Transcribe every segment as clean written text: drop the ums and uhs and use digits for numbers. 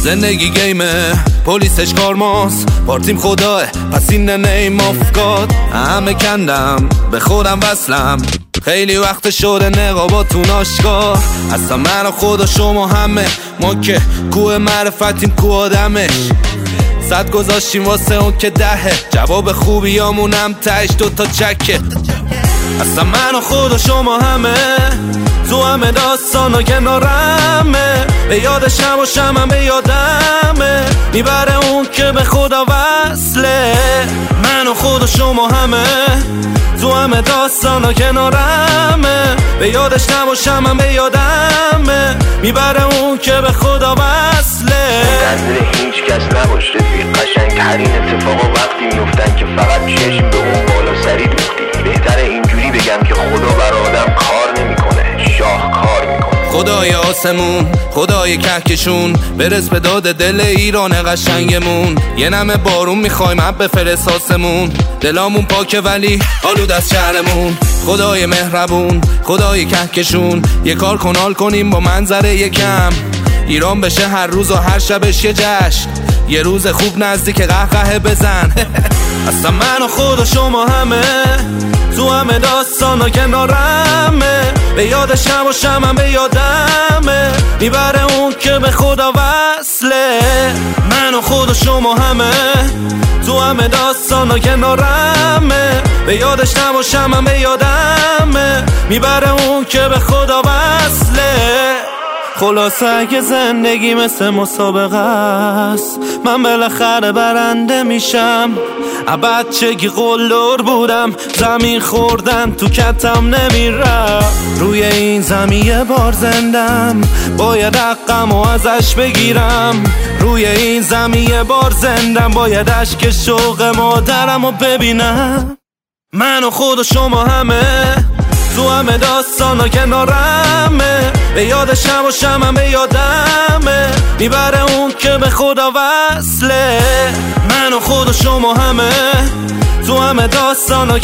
زندگی گیمه، پلیسش کارماست، پارتیم خداه، پس این نیم آف گاد. همه کندم، به خودم وصلم، خیلی وقت شده نقاباتون آشکار. اصلا من و خدا شما همه، ما که کوه معرفتیم کوه آدمش. 100 گذاشتیم واسه اون که 10، جواب خوبیامونم تهش 2 تا چکه. اصلا من و خدا شما همه، تو همه داستانا کنارمه. به یادش نباشم هم به یادمه، میبره اون که به خدا وصله. من و خدا شما همه، تو همه داستانا کنارمه. به یادش نباشم هم به یادمه، میبره اون که به خدا وصله. منتظر هیچ کس نباش رفیق، قشنگ ترین اتفاقا وقتی میفتن که فقط چشم به اون بالا سری دوختی. بهتره اینجوری بگم که خدا برای آدم کار نمیکنه، شاه کار میکنه. خدای آسمون، خدای کهکشون، برس به داد دل ایران قشنگمون. یه نمه بارون میخوایم اب بفرست آسمون، دلامون پاکه ولی آلود از شهرمون. خدای مهربون، خدای کهکشون، یه کار کنال کنیم با منظره یکم. ایران بشه هر روز و هر شبش یه جشن، یه روز خوب نزدیک قهقه بزن. اصلا من و خدا شما همه، تو همه داستانا کنارمه. به یادش نباشم هم به یادمه، میبره اون که به خدا وصله. من و خدا شما همه، تو همه داستانا کنارمه. به یادش نباشم هم به یادمه، میبره اون که به خدا وصله. خلاصه اگه زندگی مثل مسابقه است، من بالاخره برنده میشم. بچگی قلدر بودم، زمین خوردن تو کتم نمیرم. روی این زمین یه بار زندم، باید حقم و ازش بگیرم. روی این زمین یه بار زندم، باید اشک شوق مادرم رو ببینم. من و خود و شما همه، تو همه داستانا کنارمه. به یادش نباشم هم به یادمه، میبره اون که به خدا وصله. من و خود و شما همه، تو همه داستانا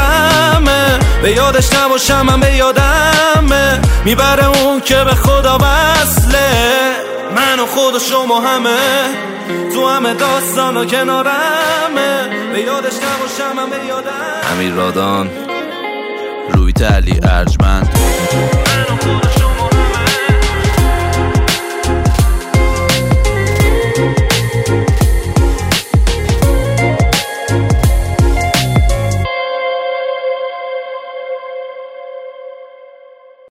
کنارمه. به یادش نباشم هم به یادمه، میبره اون که به خدا وصله. من و خود و شما همه، تو همه داستانا کنارمه. به یادش نباشم هم به یادمه. امیر رادان، رویت علی ارجمند.